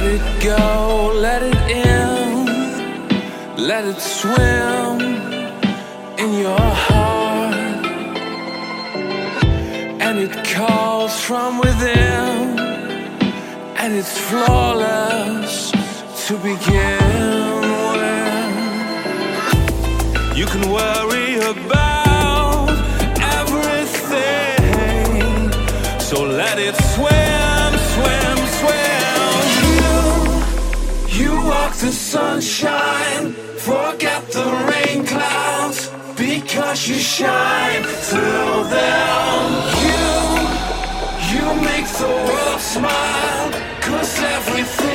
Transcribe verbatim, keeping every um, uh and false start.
it go, let it in, let it swim in your heart. And it calls from within, and it's flawless to begin with. You can worry about everything, so let it swim, swim, swim. You, you walk the sunshine, forget the rain clouds, because you shine through them. You, you make the world smile, 'cause everything